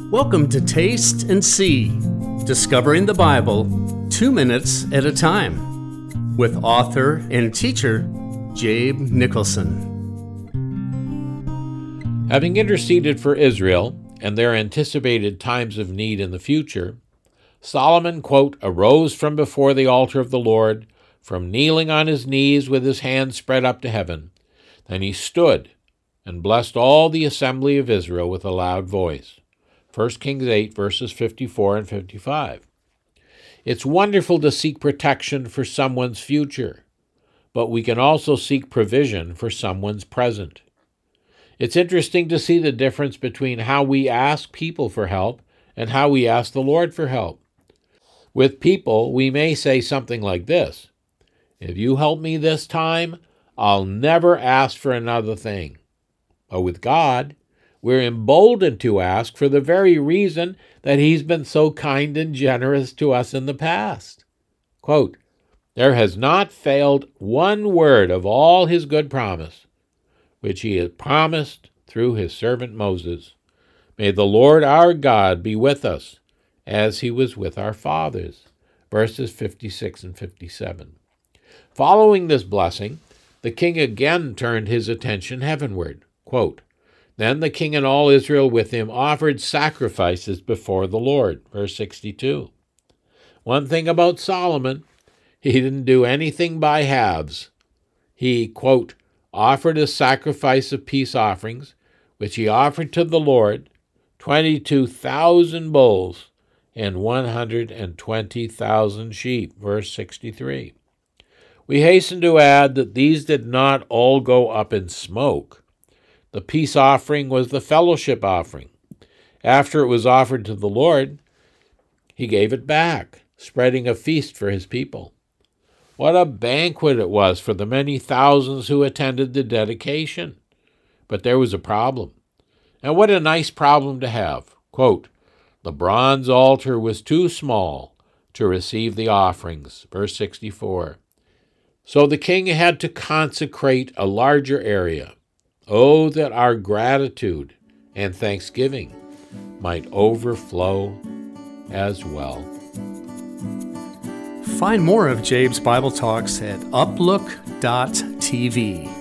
Welcome to Taste and See, discovering the Bible 2 minutes at a time, with author and teacher Jabe Nicholson. Having interceded for Israel and their anticipated times of need in the future, Solomon, quote, arose from before the altar of the Lord, from kneeling on his knees with his hands spread up to heaven. Then he stood and blessed all the assembly of Israel with a loud voice. 1 Kings 8, verses 54 and 55. It's wonderful to seek protection for someone's future, but we can also seek provision for someone's present. It's interesting to see the difference between how we ask people for help and how we ask the Lord for help. With people, we may say something like this: if you help me this time, I'll never ask for another thing. But with God, we're emboldened to ask for the very reason that He's been so kind and generous to us in the past. Quote, there has not failed one word of all His good promise, which He has promised through His servant Moses. May the Lord our God be with us, as He was with our fathers. Verses 56 and 57. Following this blessing, the king again turned his attention heavenward. Quote, then the king and all Israel with him offered sacrifices before the Lord. Verse 62. One thing about Solomon, he didn't do anything by halves. He, quote, offered a sacrifice of peace offerings, which he offered to the Lord, 22,000 bulls and 120,000 sheep. Verse 63. We hasten to add that these did not all go up in smoke. The peace offering was the fellowship offering. After it was offered to the Lord, He gave it back, spreading a feast for His people. What a banquet it was for the many thousands who attended the dedication. But there was a problem. And what a nice problem to have. Quote, the bronze altar was too small to receive the offerings. Verse 64. So the king had to consecrate a larger area. Oh, that our gratitude and thanksgiving might overflow as well. Find more of Jabe's Bible Talks at uplook.tv.